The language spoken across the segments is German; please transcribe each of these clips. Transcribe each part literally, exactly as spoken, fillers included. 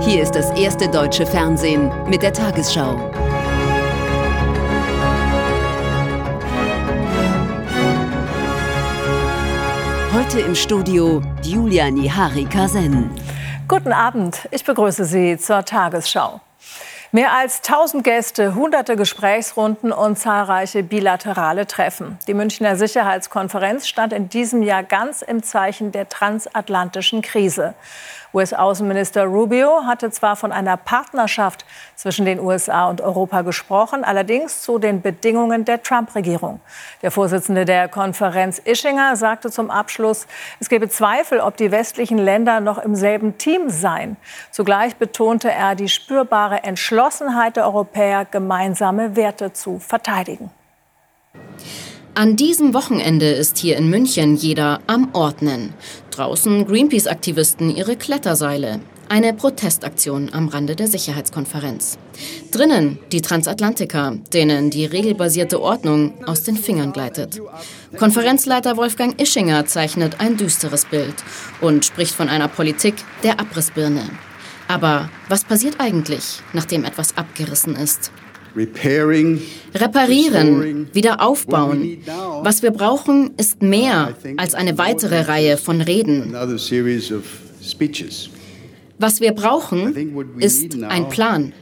Hier ist das erste deutsche Fernsehen mit der Tagesschau. Heute im Studio Julia Nihari-Kasen. Guten Abend, ich begrüße Sie zur Tagesschau. Mehr als tausend Gäste, hunderte Gesprächsrunden und zahlreiche bilaterale Treffen. Die Münchner Sicherheitskonferenz stand in diesem Jahr ganz im Zeichen der transatlantischen Krise. U S-Außenminister Rubio hatte zwar von einer Partnerschaft zwischen den U S A und Europa gesprochen, allerdings zu den Bedingungen der Trump-Regierung. Der Vorsitzende der Konferenz Ischinger sagte zum Abschluss, es gebe Zweifel, ob die westlichen Länder noch im selben Team seien. Zugleich betonte er die spürbare Entschlossenheit der Europäer, gemeinsame Werte zu verteidigen. An diesem Wochenende ist hier in München jeder am Ordnen. Draußen Greenpeace-Aktivisten ihre Kletterseile. Eine Protestaktion am Rande der Sicherheitskonferenz. Drinnen die Transatlantiker, denen die regelbasierte Ordnung aus den Fingern gleitet. Konferenzleiter Wolfgang Ischinger zeichnet ein düsteres Bild und spricht von einer Politik der Abrissbirne. Aber was passiert eigentlich, nachdem etwas abgerissen ist? Reparieren, wieder aufbauen. Was wir brauchen, ist mehr als eine weitere Reihe von Reden. Was wir brauchen, ist ein Plan.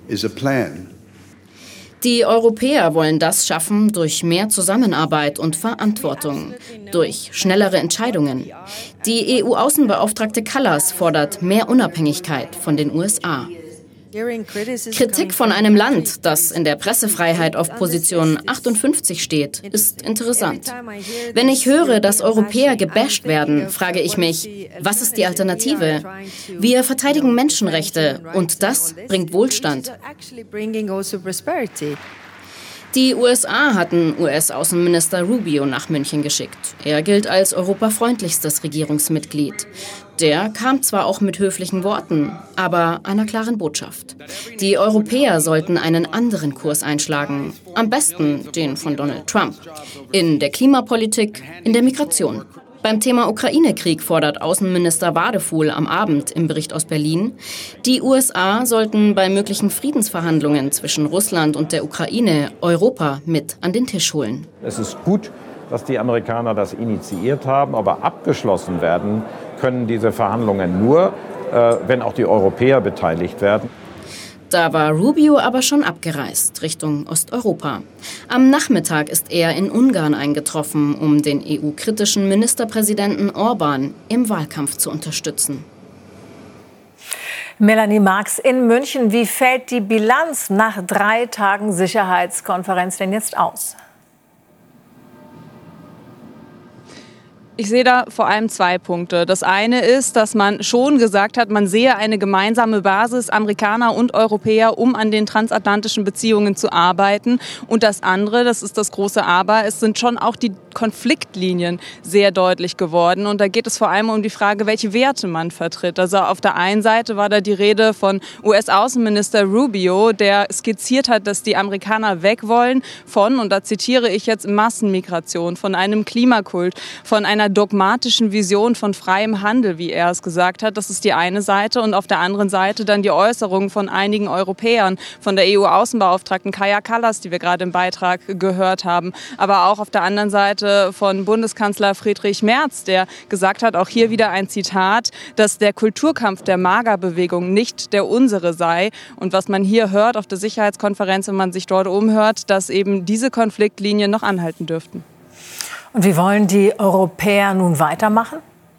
Die Europäer wollen das schaffen durch mehr Zusammenarbeit und Verantwortung, durch schnellere Entscheidungen. Die E U-Außenbeauftragte Kallas fordert mehr Unabhängigkeit von den U S A. Kritik von einem Land, das in der Pressefreiheit auf Position achtundfünfzig steht, ist interessant. Wenn ich höre, dass Europäer gebasht werden, frage ich mich, was ist die Alternative? Wir verteidigen Menschenrechte und das bringt Wohlstand. Die U S A hatten U S-Außenminister Rubio nach München geschickt. Er gilt als europafreundlichstes Regierungsmitglied. Der kam zwar auch mit höflichen Worten, aber einer klaren Botschaft. Die Europäer sollten einen anderen Kurs einschlagen, am besten den von Donald Trump. In der Klimapolitik, in der Migration. Beim Thema Ukraine-Krieg fordert Außenminister Wadefuhl am Abend im Bericht aus Berlin, die U S A sollten bei möglichen Friedensverhandlungen zwischen Russland und der Ukraine Europa mit an den Tisch holen. Es ist gut, dass die Amerikaner das initiiert haben, aber abgeschlossen werden können diese Verhandlungen nur, äh, wenn auch die Europäer beteiligt werden. Da war Rubio aber schon abgereist, Richtung Osteuropa. Am Nachmittag ist er in Ungarn eingetroffen, um den E U-kritischen Ministerpräsidenten Orbán im Wahlkampf zu unterstützen. Melanie Marx in München. Wie fällt die Bilanz nach drei Tagen Sicherheitskonferenz denn jetzt aus? Ich sehe da vor allem zwei Punkte. Das eine ist, dass man schon gesagt hat, man sehe eine gemeinsame Basis Amerikaner und Europäer, um an den transatlantischen Beziehungen zu arbeiten. Und das andere, das ist das große Aber, es sind schon auch die Konfliktlinien sehr deutlich geworden. Und da geht es vor allem um die Frage, welche Werte man vertritt. Also auf der einen Seite war da die Rede von U S-Außenminister Rubio, der skizziert hat, dass die Amerikaner weg wollen von, und da zitiere ich jetzt, Massenmigration, von einem Klimakult, von einer dogmatischen Vision von freiem Handel, wie er es gesagt hat. Das ist die eine Seite. Und auf der anderen Seite dann die Äußerungen von einigen Europäern, von der E U-Außenbeauftragten Kaja Kallas, die wir gerade im Beitrag gehört haben. Aber auch auf der anderen Seite von Bundeskanzler Friedrich Merz, der gesagt hat, auch hier wieder ein Zitat, dass der Kulturkampf der MAGA-Bewegung nicht der unsere sei. Und was man hier hört auf der Sicherheitskonferenz, wenn man sich dort umhört, dass eben diese Konfliktlinien noch anhalten dürften. Und wie wollen die Europäer nun weitermachen?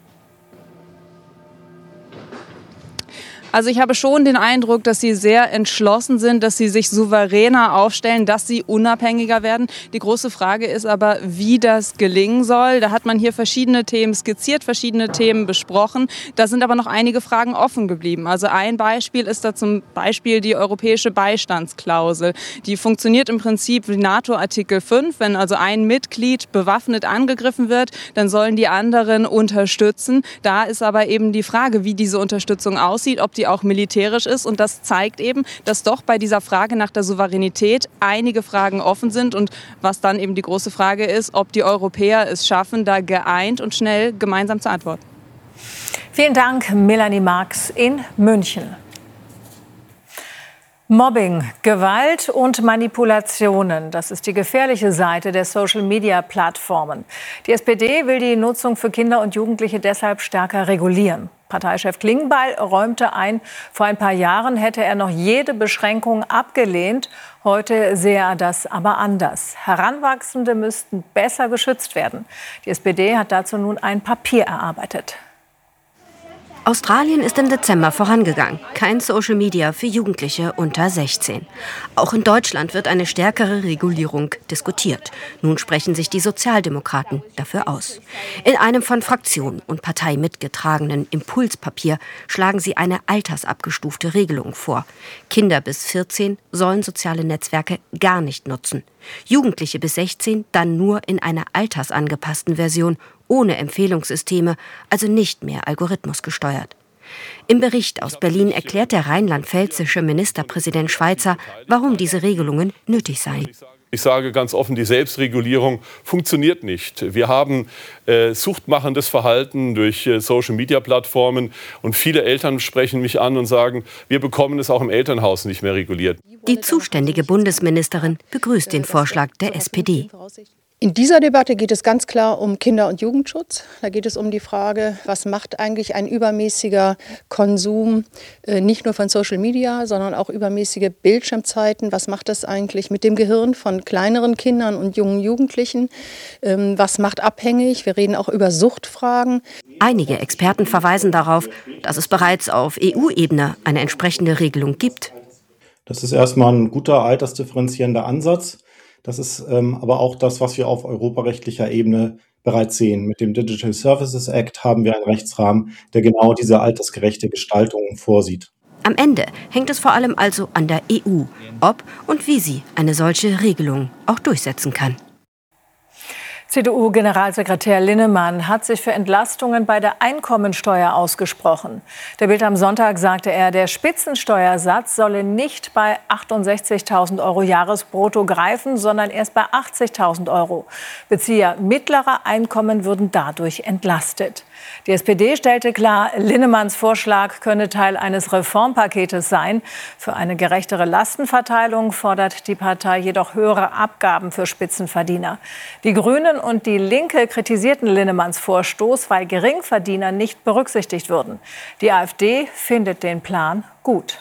Also ich habe schon den Eindruck, dass sie sehr entschlossen sind, dass sie sich souveräner aufstellen, dass sie unabhängiger werden. Die große Frage ist aber, wie das gelingen soll. Da hat man hier verschiedene Themen skizziert, verschiedene Themen besprochen. Da sind aber noch einige Fragen offen geblieben. Also ein Beispiel ist da zum Beispiel die europäische Beistandsklausel. Die funktioniert im Prinzip wie NATO-Artikel fünf. Wenn also ein Mitglied bewaffnet angegriffen wird, dann sollen die anderen unterstützen. Da ist aber eben die Frage, wie diese Unterstützung aussieht, ob die auch militärisch ist. Und das zeigt eben, dass doch bei dieser Frage nach der Souveränität einige Fragen offen sind. Und was dann eben die große Frage ist, ob die Europäer es schaffen, da geeint und schnell gemeinsam zu antworten. Vielen Dank, Melanie Marx in München. Mobbing, Gewalt und Manipulationen, das ist die gefährliche Seite der Social-Media-Plattformen. Die S P D will die Nutzung für Kinder und Jugendliche deshalb stärker regulieren. Parteichef Klingbeil räumte ein, vor ein paar Jahren hätte er noch jede Beschränkung abgelehnt. Heute sehe er das aber anders. Heranwachsende müssten besser geschützt werden. Die S P D hat dazu nun ein Papier erarbeitet. Australien ist im Dezember vorangegangen. Kein Social Media für Jugendliche unter sechzehn. Auch in Deutschland wird eine stärkere Regulierung diskutiert. Nun sprechen sich die Sozialdemokraten dafür aus. In einem von Fraktion und Partei mitgetragenen Impulspapier schlagen sie eine altersabgestufte Regelung vor. Kinder bis vierzehn sollen soziale Netzwerke gar nicht nutzen. Jugendliche bis sechzehn dann nur in einer altersangepassten Version, ohne Empfehlungssysteme, also nicht mehr algorithmusgesteuert. Im Bericht aus Berlin erklärt der rheinland-pfälzische Ministerpräsident Schweizer, warum diese Regelungen nötig seien. Ich sage ganz offen, die Selbstregulierung funktioniert nicht. Wir haben äh, suchtmachendes Verhalten durch äh, Social-Media-Plattformen und viele Eltern sprechen mich an und sagen, wir bekommen es auch im Elternhaus nicht mehr reguliert. Die zuständige Bundesministerin begrüßt den Vorschlag der S P D. In dieser Debatte geht es ganz klar um Kinder- und Jugendschutz. Da geht es um die Frage, was macht eigentlich ein übermäßiger Konsum, äh, nicht nur von Social Media, sondern auch übermäßige Bildschirmzeiten. Was macht das eigentlich mit dem Gehirn von kleineren Kindern und jungen Jugendlichen? Ähm, was macht abhängig? Wir reden auch über Suchtfragen. Einige Experten verweisen darauf, dass es bereits auf E U-Ebene eine entsprechende Regelung gibt. Das ist erstmal ein guter altersdifferenzierender Ansatz. Das ist ähm, aber auch das, was wir auf europarechtlicher Ebene bereits sehen. Mit dem Digital Services Act haben wir einen Rechtsrahmen, der genau diese altersgerechte Gestaltung vorsieht. Am Ende hängt es vor allem also an der E U, ob und wie sie eine solche Regelung auch durchsetzen kann. C D U-Generalsekretär Linnemann hat sich für Entlastungen bei der Einkommensteuer ausgesprochen. Der Bild am Sonntag sagte er, der Spitzensteuersatz solle nicht bei achtundsechzigtausend Euro Jahresbrutto greifen, sondern erst bei achtzigtausend Euro. Bezieher mittlerer Einkommen würden dadurch entlastet. Die S P D stellte klar, Linnemanns Vorschlag könne Teil eines Reformpaketes sein. Für eine gerechtere Lastenverteilung fordert die Partei jedoch höhere Abgaben für Spitzenverdiener. Die Grünen und die Linke kritisierten Linnemanns Vorstoß, weil Geringverdiener nicht berücksichtigt würden. Die AfD findet den Plan gut.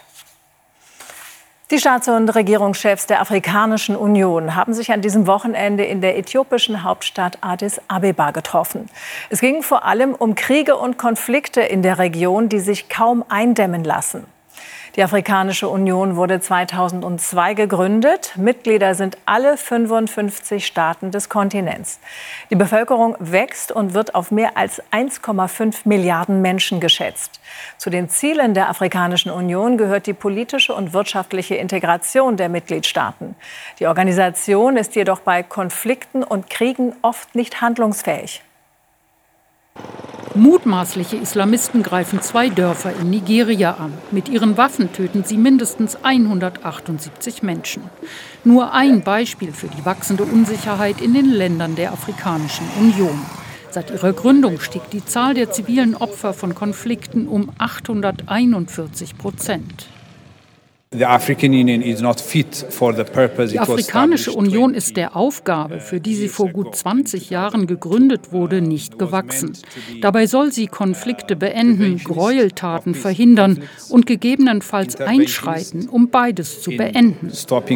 Die Staats- und Regierungschefs der Afrikanischen Union haben sich an diesem Wochenende in der äthiopischen Hauptstadt Addis Abeba getroffen. Es ging vor allem um Kriege und Konflikte in der Region, die sich kaum eindämmen lassen. Die Afrikanische Union wurde zweitausendzwei gegründet. Mitglieder sind alle fünfundfünfzig Staaten des Kontinents. Die Bevölkerung wächst und wird auf mehr als eins Komma fünf Milliarden Menschen geschätzt. Zu den Zielen der Afrikanischen Union gehört die politische und wirtschaftliche Integration der Mitgliedstaaten. Die Organisation ist jedoch bei Konflikten und Kriegen oft nicht handlungsfähig. Mutmaßliche Islamisten greifen zwei Dörfer in Nigeria an. Mit ihren Waffen töten sie mindestens hundertachtundsiebzig Menschen. Nur ein Beispiel für die wachsende Unsicherheit in den Ländern der Afrikanischen Union. Seit ihrer Gründung stieg die Zahl der zivilen Opfer von Konflikten um achthunderteinundvierzig Prozent. Die Afrikanische Union ist der Aufgabe, für die sie vor gut zwanzig Jahren gegründet wurde, nicht gewachsen. Dabei soll sie Konflikte beenden, Gräueltaten verhindern und gegebenenfalls einschreiten, um beides zu beenden.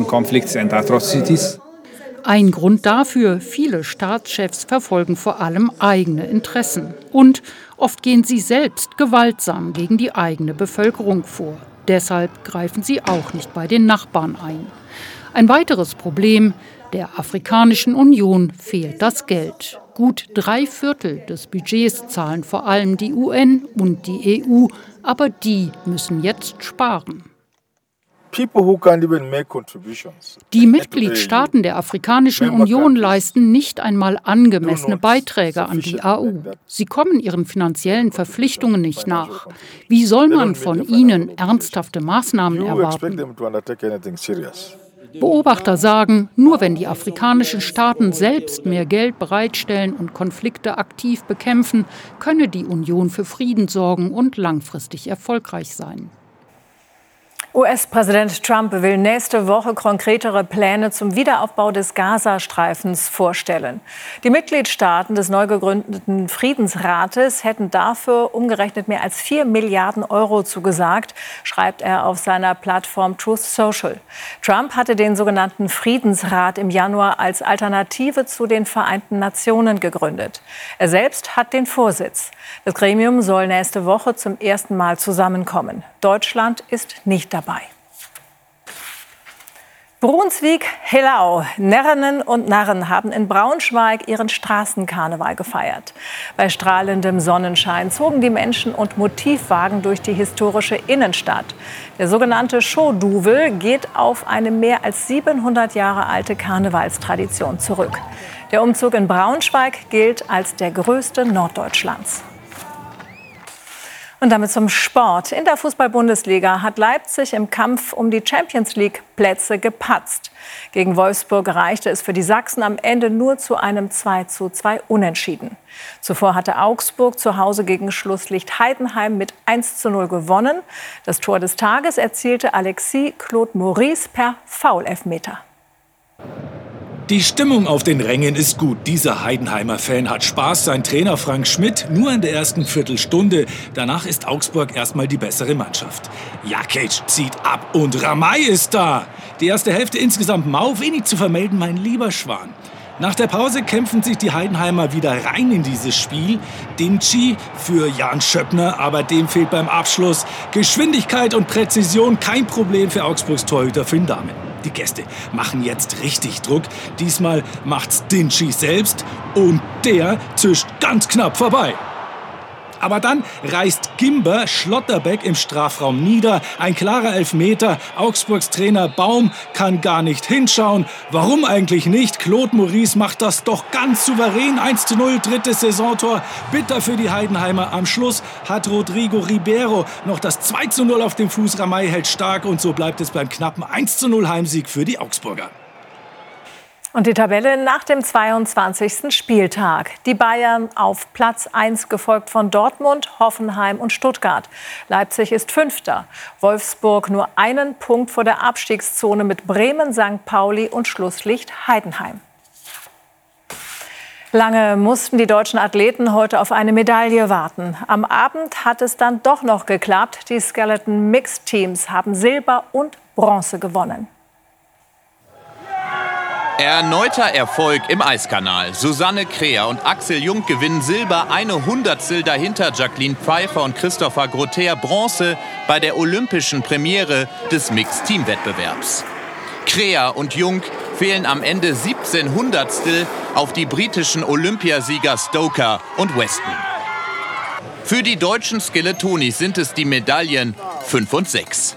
Ein Grund dafür, viele Staatschefs verfolgen vor allem eigene Interessen. Und oft gehen sie selbst gewaltsam gegen die eigene Bevölkerung vor. Deshalb greifen sie auch nicht bei den Nachbarn ein. Ein weiteres Problem: Der Afrikanischen Union fehlt das Geld. Gut drei Viertel des Budgets zahlen vor allem die U N und die E U, aber die müssen jetzt sparen. Die Mitgliedstaaten der Afrikanischen Union leisten nicht einmal angemessene Beiträge an die A U. Sie kommen ihren finanziellen Verpflichtungen nicht nach. Wie soll man von ihnen ernsthafte Maßnahmen erwarten? Beobachter sagen, nur wenn die afrikanischen Staaten selbst mehr Geld bereitstellen und Konflikte aktiv bekämpfen, könne die Union für Frieden sorgen und langfristig erfolgreich sein. U S-Präsident Trump will nächste Woche konkretere Pläne zum Wiederaufbau des Gazastreifens vorstellen. Die Mitgliedstaaten des neu gegründeten Friedensrates hätten dafür umgerechnet mehr als vier Milliarden Euro zugesagt, schreibt er auf seiner Plattform Truth Social. Trump hatte den sogenannten Friedensrat im Januar als Alternative zu den Vereinten Nationen gegründet. Er selbst hat den Vorsitz. Das Gremium soll nächste Woche zum ersten Mal zusammenkommen. Deutschland ist nicht dabei. Brunswick-Hellau. Närrinnen und Narren haben in Braunschweig ihren Straßenkarneval gefeiert. Bei strahlendem Sonnenschein zogen die Menschen und Motivwagen durch die historische Innenstadt. Der sogenannte Show-Duvel geht auf eine mehr als siebenhundert Jahre alte Karnevalstradition zurück. Der Umzug in Braunschweig gilt als der größte Norddeutschlands. Und damit zum Sport. In der Fußball-Bundesliga hat Leipzig im Kampf um die Champions-League-Plätze gepatzt. Gegen Wolfsburg reichte es für die Sachsen am Ende nur zu einem zwei zu zwei Unentschieden. Zuvor hatte Augsburg zu Hause gegen Schlusslicht Heidenheim mit eins zu null gewonnen. Das Tor des Tages erzielte Alexis Claude Maurice per Foul-Elfmeter. Die Stimmung auf den Rängen ist gut. Dieser Heidenheimer Fan hat Spaß. Sein Trainer Frank Schmidt nur in der ersten Viertelstunde. Danach ist Augsburg erstmal die bessere Mannschaft. Jakic zieht ab und Ramay ist da. Die erste Hälfte insgesamt mau, wenig zu vermelden, mein lieber Schwan. Nach der Pause kämpfen sich die Heidenheimer wieder rein in dieses Spiel. Dinci für Jan Schöppner, aber dem fehlt beim Abschluss Geschwindigkeit und Präzision. Kein Problem für Augsburgs Torhüter Finn Dahmen. Die Gäste machen jetzt richtig Druck. Diesmal macht's Dinci selbst und der zischt ganz knapp vorbei. Aber dann reißt Gimber Schlotterbeck im Strafraum nieder. Ein klarer Elfmeter. Augsburgs Trainer Baum kann gar nicht hinschauen. Warum eigentlich nicht? Claude Maurice macht das doch ganz souverän. eins zu null, drittes Saisontor. Bitter für die Heidenheimer. Am Schluss hat Rodrigo Ribeiro noch das zwei zu null auf dem Fuß. Ramay hält stark und so bleibt es beim knappen eins zu null Heimsieg für die Augsburger. Und die Tabelle nach dem zweiundzwanzigsten Spieltag. Die Bayern auf Platz eins, gefolgt von Dortmund, Hoffenheim und Stuttgart. Leipzig ist Fünfter. Wolfsburg nur einen Punkt vor der Abstiegszone mit Bremen, Sankt Pauli und Schlusslicht Heidenheim. Lange mussten die deutschen Athleten heute auf eine Medaille warten. Am Abend hat es dann doch noch geklappt. Die Skeleton Mixed Teams haben Silber und Bronze gewonnen. Erneuter Erfolg im Eiskanal. Susanne Kreher und Axel Jung gewinnen Silber, eine Hundertstel dahinter Jacqueline Pfeiffer und Christopher Grother Bronze bei der olympischen Premiere des Mixed-Team-Wettbewerbs. Kreher und Jung fehlen am Ende siebzehn Hundertstel auf die britischen Olympiasieger Stoker und Weston. Für die deutschen Skeletonis sind es die Medaillen fünf und sechs.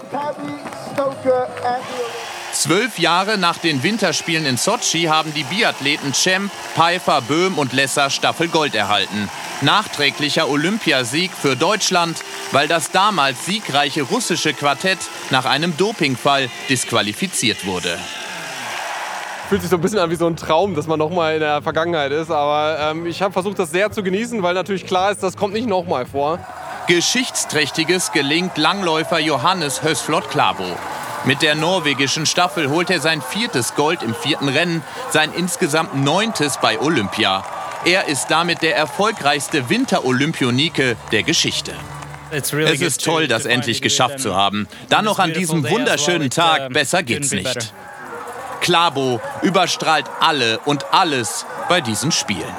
Zwölf Jahre nach den Winterspielen in Sotschi haben die Biathleten Cemp, Pfeiffer, Böhm und Lesser Staffelgold erhalten. Nachträglicher Olympiasieg für Deutschland, weil das damals siegreiche russische Quartett nach einem Dopingfall disqualifiziert wurde. Fühlt sich so ein bisschen an wie so ein Traum, dass man noch mal in der Vergangenheit ist. Aber ähm, ich habe versucht, das sehr zu genießen, weil natürlich klar ist, das kommt nicht noch mal vor. Geschichtsträchtiges gelingt Langläufer Johannes Hösflot-Klæbo. Mit der norwegischen Staffel holt er sein viertes Gold im vierten Rennen, sein insgesamt neuntes bei Olympia. Er ist damit der erfolgreichste Winterolymphionike der Geschichte. Es ist toll, das endlich geschafft zu haben. Dann noch an diesem wunderschönen Tag, besser geht's nicht. Klæbo überstrahlt alle und alles bei diesen Spielen.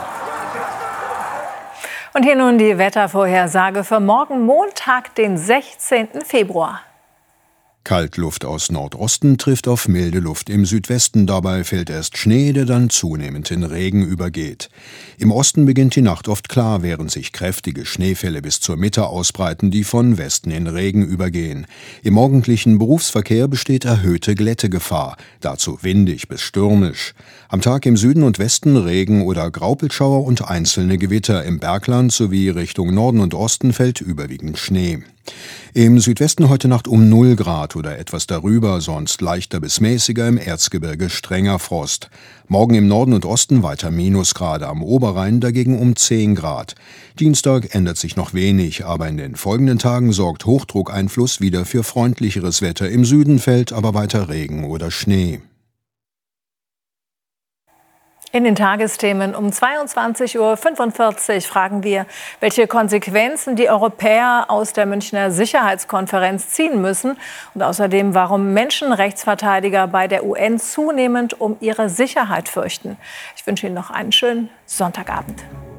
Und hier nun die Wettervorhersage für morgen Montag, den sechzehnten Februar. Kaltluft aus Nordosten trifft auf milde Luft im Südwesten. Dabei fällt erst Schnee, der dann zunehmend in Regen übergeht. Im Osten beginnt die Nacht oft klar, während sich kräftige Schneefälle bis zur Mitte ausbreiten, die von Westen in Regen übergehen. Im morgendlichen Berufsverkehr besteht erhöhte Glättegefahr, dazu windig bis stürmisch. Am Tag im Süden und Westen Regen oder Graupelschauer und einzelne Gewitter. Im Bergland sowie Richtung Norden und Osten fällt überwiegend Schnee. Im Südwesten heute Nacht um null Grad oder etwas darüber, sonst leichter bis mäßiger, im Erzgebirge strenger Frost. Morgen im Norden und Osten weiter Minusgrade, am Oberrhein dagegen um zehn Grad. Dienstag ändert sich noch wenig, aber in den folgenden Tagen sorgt Hochdruckeinfluss wieder für freundlicheres Wetter. Im Süden fällt aber weiter Regen oder Schnee. In den Tagesthemen um zweiundzwanzig Uhr fünfundvierzig fragen wir, welche Konsequenzen die Europäer aus der Münchner Sicherheitskonferenz ziehen müssen und außerdem, warum Menschenrechtsverteidiger bei der U N zunehmend um ihre Sicherheit fürchten. Ich wünsche Ihnen noch einen schönen Sonntagabend.